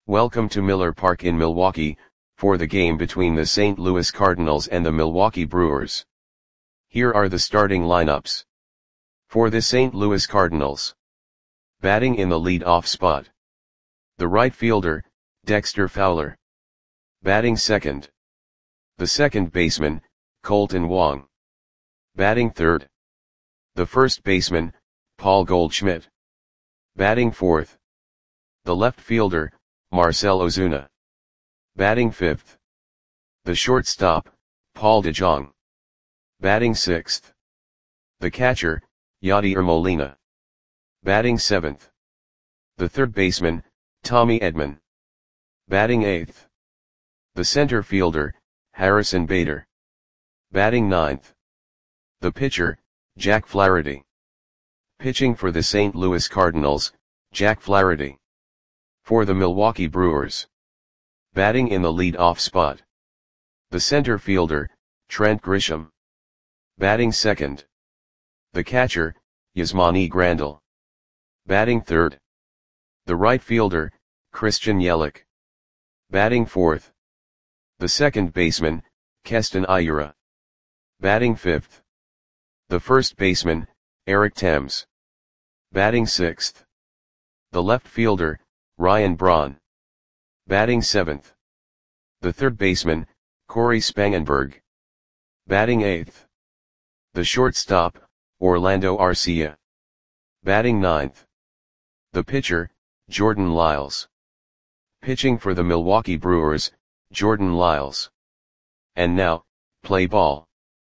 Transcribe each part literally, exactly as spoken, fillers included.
Welcome to Miller Park in Milwaukee, for the game between the Saint Louis Cardinals and the Milwaukee Brewers. Here are the starting lineups. For the Saint Louis Cardinals. Batting in the lead-off spot. The right fielder, Dexter Fowler. Batting second. The second baseman, Kolten Wong. Batting third. The first baseman, Paul Goldschmidt. Batting fourth. The left fielder, Marcell Ozuna. Batting fifth. The shortstop, Paul DeJong. Batting sixth. The catcher, Yadier Molina. Batting seventh. The third baseman, Tommy Edman. Batting eighth. The center fielder, Harrison Bader. Batting ninth. The pitcher, Jack Flaherty. Pitching for the Saint Louis Cardinals, Jack Flaherty. For the Milwaukee Brewers. Batting in the lead-off spot. The center fielder, Trent Grisham. Batting second. The catcher, Yasmani Grandal. Batting third. The right fielder, Christian Yelich. Batting fourth. The second baseman, Keston Hiura. Batting fifth. The first baseman, Eric Thames. Batting sixth. The left fielder, Ryan Braun. Batting seventh. The third baseman, Corey Spangenberg. Batting eighth. The shortstop, Orlando Arcia. Batting ninth. The pitcher, Jordan Lyles. Pitching for the Milwaukee Brewers, Jordan Lyles. And now, play ball.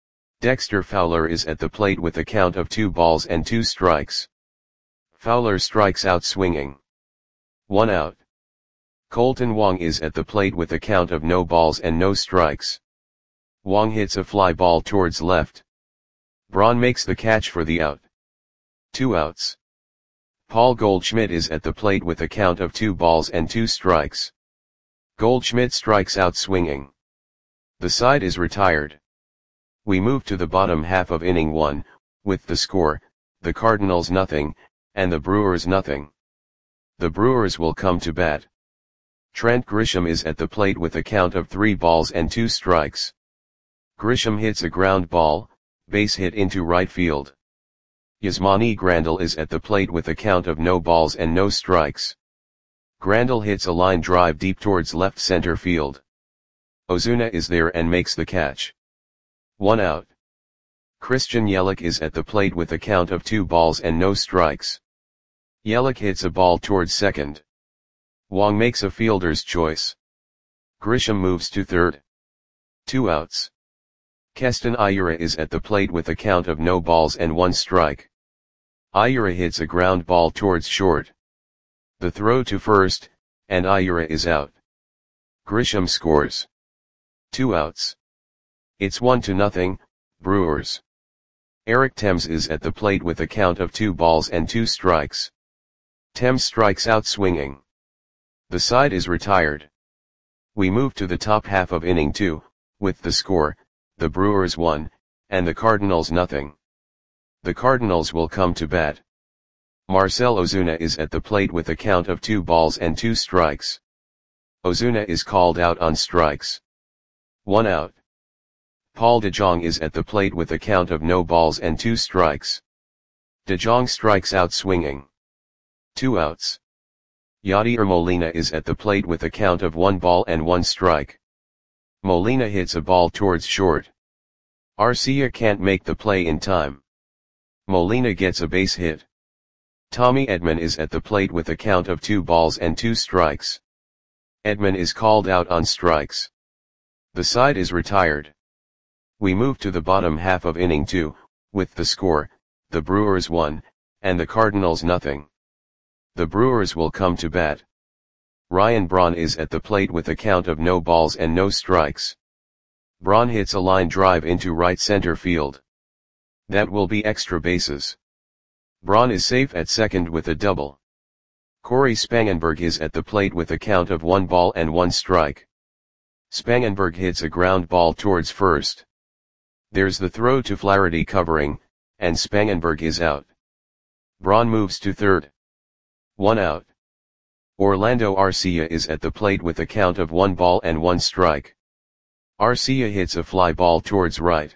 Dexter Fowler is at the plate with a count of two balls and two strikes. Fowler strikes out swinging. One out. Kolten Wong is at the plate with a count of no balls and no strikes. Wong hits a fly ball towards left. Braun makes the catch for the out. Two outs. Paul Goldschmidt is at the plate with a count of two balls and two strikes. Goldschmidt strikes out swinging. The side is retired. We move to the bottom half of inning one, with the score, the Cardinals nothing, and the Brewers nothing. The Brewers will come to bat. Trent Grisham is at the plate with a count of three balls and two strikes. Grisham hits a ground ball, base hit into right field. Yasmani Grandal is at the plate with a count of no balls and no strikes. Grandal hits a line drive deep towards left center field. Ozuna is there and makes the catch. One out. Christian Yelich is at the plate with a count of two balls and no strikes. Yelich hits a ball towards second. Wong makes a fielder's choice. Grisham moves to third. Two outs. Keston Hiura is at the plate with a count of no balls and one strike. Hiura hits a ground ball towards short. The throw to first, and Hiura is out. Grisham scores. Two outs. It's one to nothing, Brewers. Eric Thames is at the plate with a count of two balls and two strikes. Thames strikes out swinging. The side is retired. We move to the top half of inning two, with the score, the Brewers one, and the Cardinals nothing. The Cardinals will come to bat. Marcell Ozuna is at the plate with a count of two balls and two strikes. Ozuna is called out on strikes. One out. Paul DeJong is at the plate with a count of no balls and two strikes. DeJong strikes out swinging. Two outs. Yadier Molina is at the plate with a count of one ball and one strike. Molina hits a ball towards short. Arcia can't make the play in time. Molina gets a base hit. Tommy Edman is at the plate with a count of two balls and two strikes. Edman is called out on strikes. The side is retired. We move to the bottom half of inning two, with the score, the Brewers one, and the Cardinals nothing. The Brewers will come to bat. Ryan Braun is at the plate with a count of no balls and no strikes. Braun hits a line drive into right center field. That will be extra bases. Braun is safe at second with a double. Corey Spangenberg is at the plate with a count of one ball and one strike. Spangenberg hits a ground ball towards first. There's the throw to Flaherty covering, and Spangenberg is out. Braun moves to third. One out. Orlando Arcia is at the plate with a count of one ball and one strike. Arcia hits a fly ball towards right.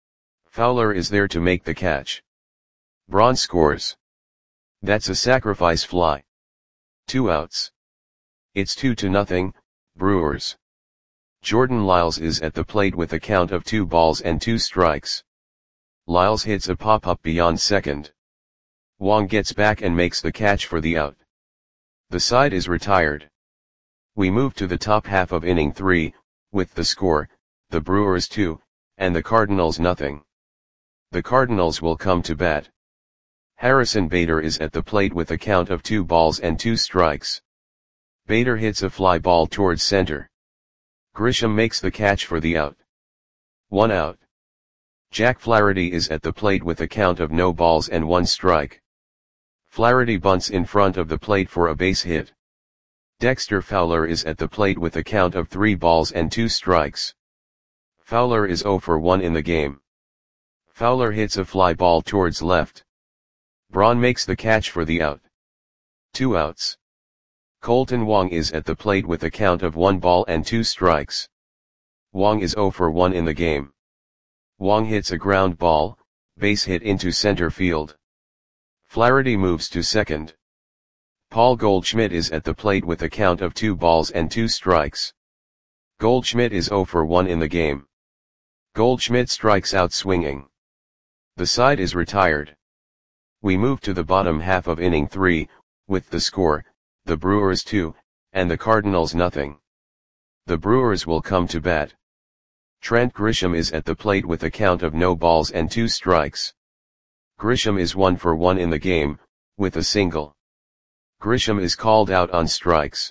Fowler is there to make the catch. Braun scores. That's a sacrifice fly. Two outs. It's two to nothing, Brewers. Jordan Lyles is at the plate with a count of two balls and two strikes. Lyles hits a pop-up beyond second. Wong gets back and makes the catch for the out. The side is retired. We move to the top half of inning three, with the score, the Brewers two, and the Cardinals nothing. The Cardinals will come to bat. Harrison Bader is at the plate with a count of two balls and two strikes. Bader hits a fly ball towards center. Grisham makes the catch for the out. One out. Jack Flaherty is at the plate with a count of no balls and one strike. Flaherty bunts in front of the plate for a base hit. Dexter Fowler is at the plate with a count of three balls and two strikes. Fowler is oh for one in the game. Fowler hits a fly ball towards left. Braun makes the catch for the out. Two outs. Colton Wong is at the plate with a count of one ball and two strikes. Wong is oh for one in the game. Wong hits a ground ball, base hit into center field. Flaherty moves to second. Paul Goldschmidt is at the plate with a count of two balls and two strikes. Goldschmidt is oh for one in the game. Goldschmidt strikes out swinging. The side is retired. We move to the bottom half of inning three, with the score, the Brewers two, and the Cardinals nothing. The Brewers will come to bat. Trent Grisham is at the plate with a count of no balls and two strikes. Grisham is one for one in the game, with a single. Grisham is called out on strikes.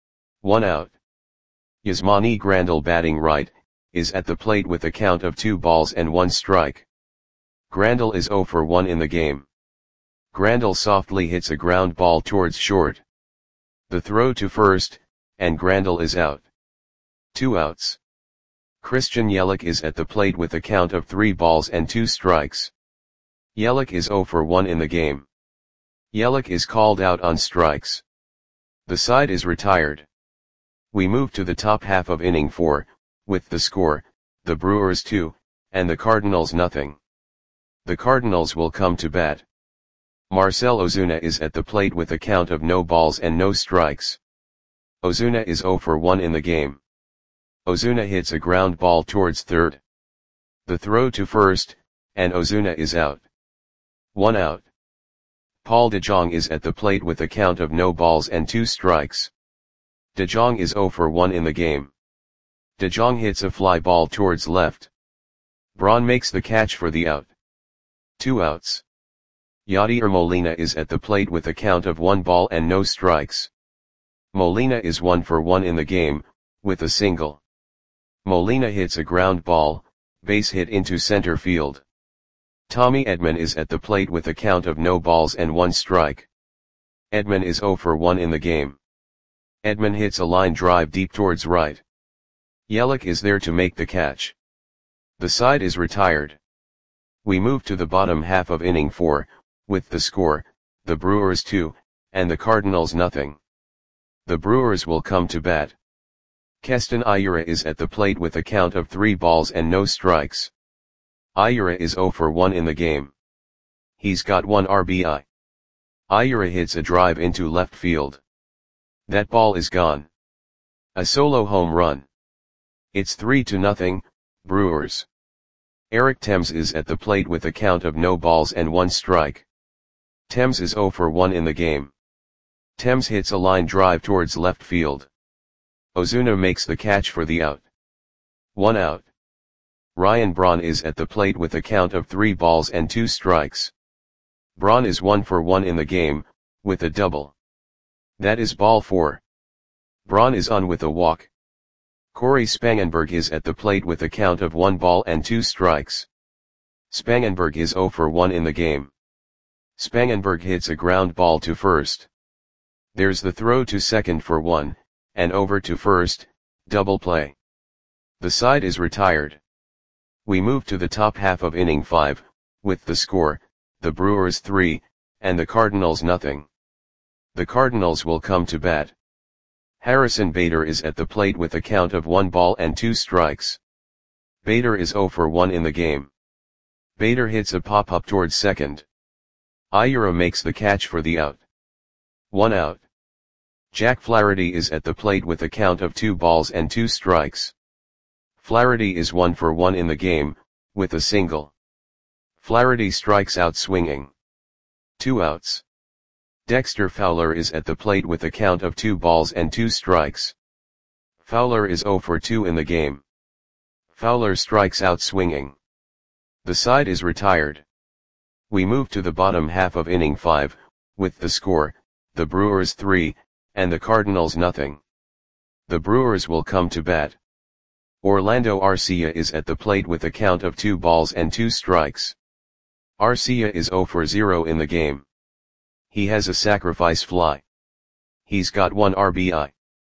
One out. Yasmani Grandal, batting right, is at the plate with a count of two balls and one strike. Grandal is oh for one in the game. Grandal softly hits a ground ball towards short. The throw to first, and Grandal is out. Two outs. Christian Yelich is at the plate with a count of three balls and two strikes. Yelich is oh for one in the game. Yelich is called out on strikes. The side is retired. We move to the top half of inning four, with the score, the Brewers two, and the Cardinals nothing. The Cardinals will come to bat. Marcell Ozuna is at the plate with a count of no balls and no strikes. Ozuna is oh for one in the game. Ozuna hits a ground ball towards third. The throw to first, and Ozuna is out. One out. Paul DeJong is at the plate with a count of no balls and two strikes. DeJong is oh for one in the game. DeJong hits a fly ball towards left. Braun makes the catch for the out. Two outs. Yadier Molina is at the plate with a count of one ball and no strikes. Molina is one for one in the game, with a single. Molina hits a ground ball, base hit into center field. Tommy Edman is at the plate with a count of no balls and one strike. Edman is oh for one in the game. Edman hits a line drive deep towards right. Yelich is there to make the catch. The side is retired. We move to the bottom half of inning four, with the score, the Brewers two, and the Cardinals nothing. The Brewers will come to bat. Keston Hiura is at the plate with a count of three balls and no strikes. Hiura is oh for one in the game. He's got one R B I. Hiura hits a drive into left field. That ball is gone. A solo home run. It's three to nothing, Brewers. Eric Thames is at the plate with a count of no balls and one strike. Thames is oh for one in the game. Thames hits a line drive towards left field. Ozuna makes the catch for the out. One out. Ryan Braun is at the plate with a count of three balls and two strikes. Braun is one for one in the game, with a double. That is ball four. Braun is on with a walk. Corey Spangenberg is at the plate with a count of one ball and two strikes. Spangenberg is oh for one in the game. Spangenberg hits a ground ball to first. There's the throw to second for one, and over to first, double play. The side is retired. We move to the top half of inning five, with the score, the Brewers three, and the Cardinals nothing. The Cardinals will come to bat. Harrison Bader is at the plate with a count of one ball and two strikes. Bader is zero for one in the game. Bader hits a pop-up towards second. Ayura makes the catch for the out. One out. Jack Flaherty is at the plate with a count of two balls and two strikes. Flaherty is one for one in the game, with a single. Flaherty strikes out swinging. Two outs. Dexter Fowler is at the plate with a count of two balls and two strikes. Fowler is zero for two in the game. Fowler strikes out swinging. The side is retired. We move to the bottom half of inning five, with the score, the Brewers three, and the Cardinals nothing. The Brewers will come to bat. Orlando Arcia is at the plate with a count of two balls and two strikes. Arcia is zero for zero in the game. He has a sacrifice fly. He's got one R B I.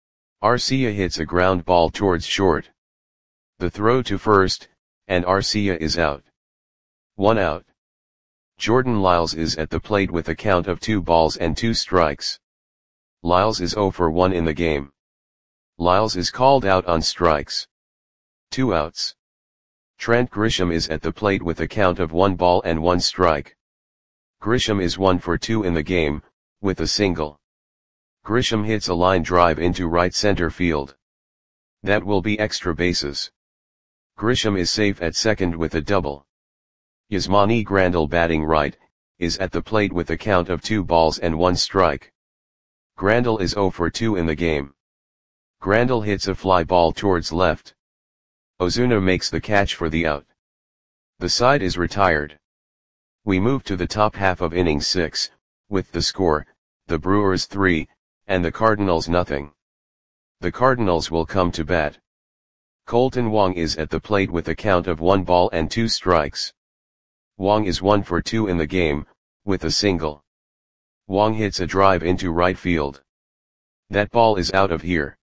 Arcia hits a ground ball towards short. The throw to first, and Arcia is out. One out. Jordan Lyles is at the plate with a count of two balls and two strikes. Lyles is zero for one in the game. Lyles is called out on strikes. Two outs. Trent Grisham is at the plate with a count of one ball and one strike. Grisham is one for two in the game, with a single. Grisham hits a line drive into right center field. That will be extra bases. Grisham is safe at second with a double. Yasmani Grandal, batting right, is at the plate with a count of two balls and one strike. Grandal is zero for two in the game. Grandal hits a fly ball towards left. Ozuna makes the catch for the out. The side is retired. We move to the top half of inning six, with the score, the Brewers three, and the Cardinals nothing. The Cardinals will come to bat. Colton Wong is at the plate with a count of one ball and two strikes. Wong is one for two in the game, with a single. Wong hits a drive into right field. That ball is out of here.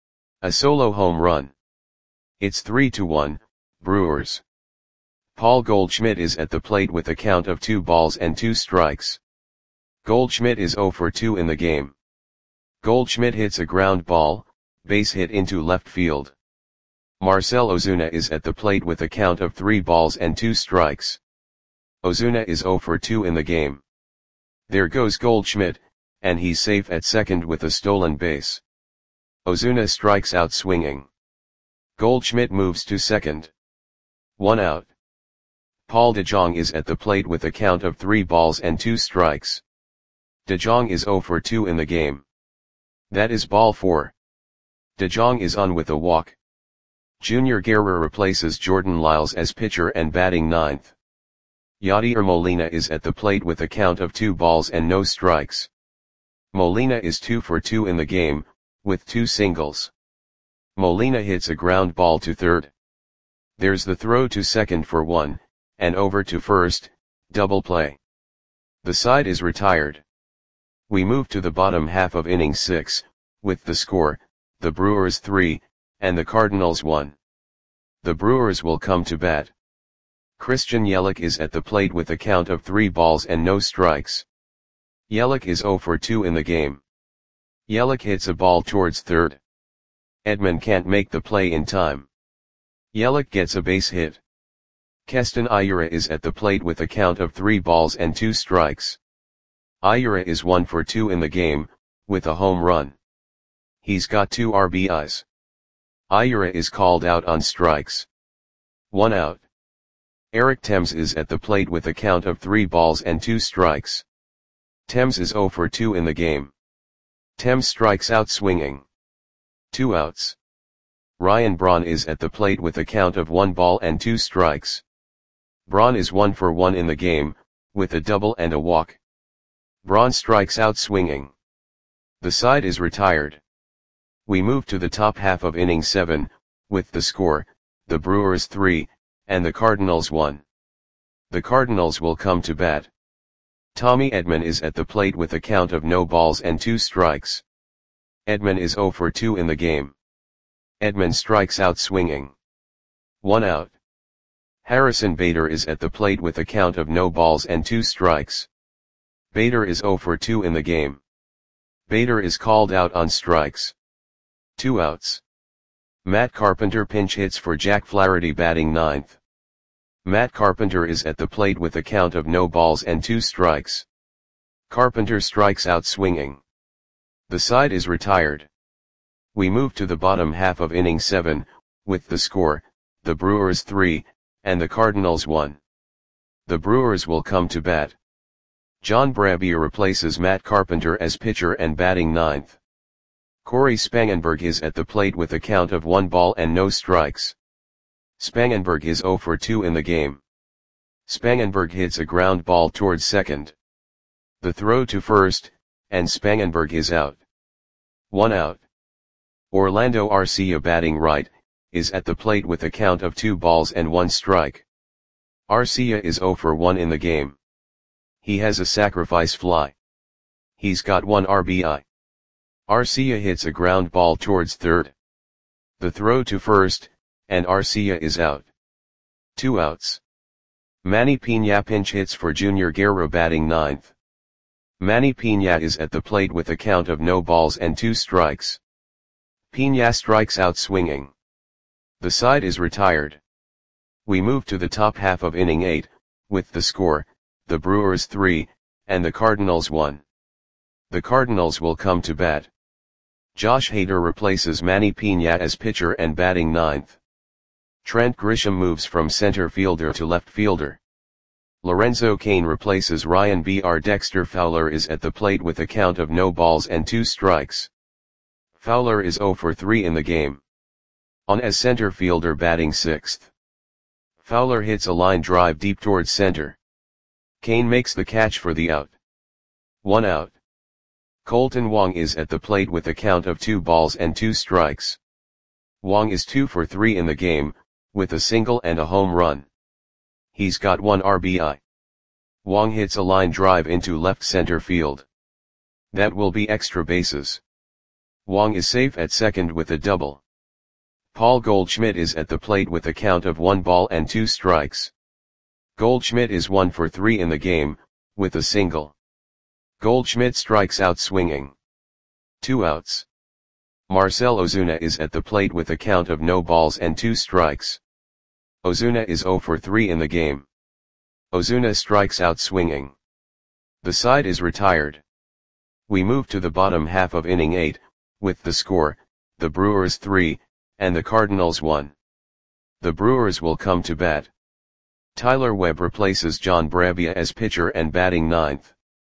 A solo home run. It's three to one, Brewers. Paul Goldschmidt is at the plate with a count of two balls and two strikes. Goldschmidt is zero for two in the game. Goldschmidt hits a ground ball, base hit into left field. Marcell Ozuna is at the plate with a count of three balls and two strikes. Ozuna is zero for two in the game. There goes Goldschmidt, and he's safe at second with a stolen base. Ozuna strikes out swinging. Goldschmidt moves to second. One out. Paul DeJong is at the plate with a count of three balls and two strikes. DeJong is zero for two in the game. That is ball four. DeJong is on with a walk. Junior Guerra replaces Jordan Lyles as pitcher and batting ninth. Yadier Molina is at the plate with a count of two balls and no strikes. Molina is two for two in the game, with two singles. Molina hits a ground ball to third. There's the throw to second for one, and over to first, double play. The side is retired. We move to the bottom half of inning six, with the score, the Brewers three, and the Cardinals one. The Brewers will come to bat. Christian Yelich is at the plate with a count of three balls and no strikes. Yelich is zero for two in the game. Yelich hits a ball towards third. Edman can't make the play in time. Yelich gets a base hit. Keston Ayura is at the plate with a count of three balls and two strikes. Ayura is one for two in the game, with a home run. He's got two R B Is. Ayura is called out on strikes. One out. Eric Thames is at the plate with a count of three balls and two strikes. Thames is zero for two in the game. Thames strikes out swinging. Two outs. Ryan Braun is at the plate with a count of one ball and two strikes. Braun is one for one in the game, with a double and a walk. Braun strikes out swinging. The side is retired. We move to the top half of inning seven, with the score, the Brewers three, and the Cardinals one. The Cardinals will come to bat. Tommy Edman is at the plate with a count of no balls and two strikes. Edman is zero for two in the game. Edman strikes out swinging. One out. Harrison Bader is at the plate with a count of no balls and two strikes. Bader is zero for two in the game. Bader is called out on strikes. Two outs. Matt Carpenter pinch hits for Jack Flaherty batting ninth. Matt Carpenter is at the plate with a count of no balls and two strikes. Carpenter strikes out swinging. The side is retired. We move to the bottom half of inning seven, with the score, the Brewers three, and the Cardinals one. The Brewers will come to bat. John Brebbia replaces Matt Carpenter as pitcher and batting ninth. Corey Spangenberg is at the plate with a count of one ball and no strikes. Spangenberg is oh for two in the game. Spangenberg hits a ground ball towards second. The throw to first, and Spangenberg is out. One out. Orlando Arcia batting right, is at the plate with a count of two balls and one strike. Arcia is oh for one in the game. He has a sacrifice fly. He's got one R B I. Arcia hits a ground ball towards third. The throw to first, and Arcia is out. Two outs. Manny Piña pinch hits for Junior Guerra batting ninth. Manny Piña is at the plate with a count of no balls and two strikes. Piña strikes out swinging. The side is retired. We move to the top half of inning eight, with the score, the Brewers three, and the Cardinals one. The Cardinals will come to bat. Josh Hader replaces Manny Piña as pitcher and batting ninth. Trent Grisham moves from center fielder to left fielder. Lorenzo Cain replaces Ryan B R. Dexter Fowler is at the plate with a count of no balls and two strikes. Fowler is oh for three in the game. On as center fielder batting sixth. Fowler hits a line drive deep towards center. Cain makes the catch for the out. One out. Colton Wong is at the plate with a count of two balls and two strikes. Wong is two for three in the game, with a single and a home run. He's got one R B I. Wong hits a line drive into left center field. That will be extra bases. Wong is safe at second with a double. Paul Goldschmidt is at the plate with a count of one ball and two strikes. Goldschmidt is one for three in the game, with a single. Goldschmidt strikes out swinging. Two outs. Marcell Ozuna is at the plate with a count of no balls and two strikes. Ozuna is oh for three in the game. Ozuna strikes out swinging. The side is retired. We move to the bottom half of inning eight, with the score, the Brewers three, and the Cardinals one. The Brewers will come to bat. Tyler Webb replaces John Brebbia as pitcher and batting ninth.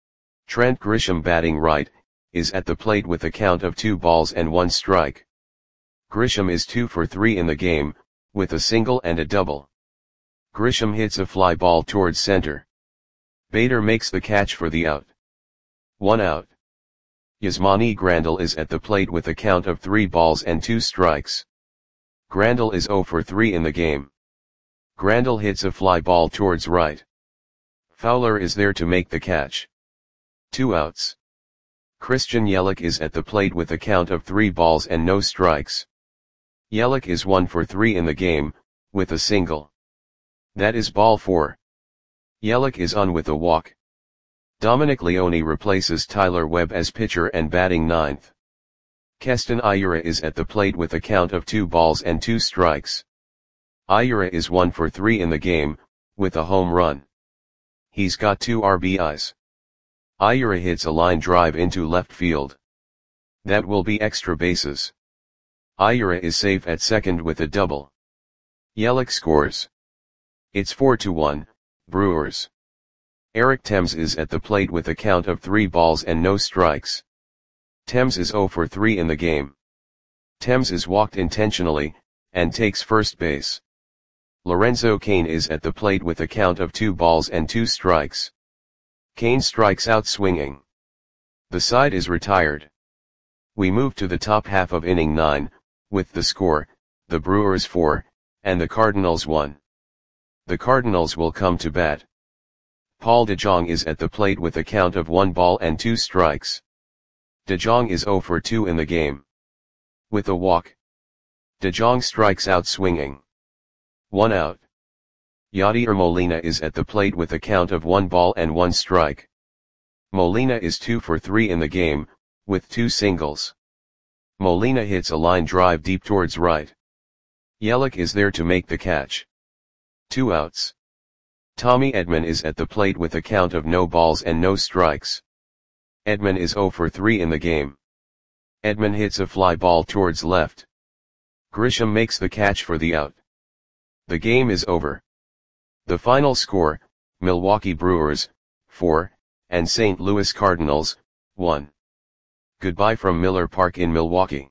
Trent Grisham batting right, is at the plate with a count of two balls and one strike. Grisham is two for three in the game, with a single and a double. Grisham hits a fly ball towards center. Bader makes the catch for the out. One out. Yasmani Grandal is at the plate with a count of three balls and two strikes. Grandal is oh for three in the game. Grandal hits a fly ball towards right. Fowler is there to make the catch. Two outs. Christian Yelich is at the plate with a count of three balls and no strikes. Yelich is one for three in the game, with a single. That is ball four. Yelich is on with a walk. Dominic Leone replaces Tyler Webb as pitcher and batting ninth. Keston Hiura is at the plate with a count of two balls and two strikes. Hiura is one for three in the game, with a home run. He's got two R B Is. Hiura hits a line drive into left field. That will be extra bases. Hiura is safe at second with a double. Yelich scores. It's four to one, Brewers. Eric Thames is at the plate with a count of three balls and no strikes. Thames is oh for three in the game. Thames is walked intentionally, and takes first base. Lorenzo Cain is at the plate with a count of two balls and two strikes. Cain strikes out swinging. The side is retired. We move to the top half of inning nine, with the score, the Brewers four, and the Cardinals one. The Cardinals will come to bat. Paul DeJong is at the plate with a count of one ball and two strikes. DeJong is oh for two in the game. With a walk. DeJong strikes out swinging. One out. Yadier Molina is at the plate with a count of one ball and one strike. Molina is two for three in the game, with two singles. Molina hits a line drive deep towards right. Yelich is there to make the catch. Two outs. Tommy Edman is at the plate with a count of no balls and no strikes. Edman is zero for three in the game. Edman hits a fly ball towards left. Grisham makes the catch for the out. The game is over. The final score, Milwaukee Brewers, four, and Saint Louis Cardinals, one. Goodbye from Miller Park in Milwaukee.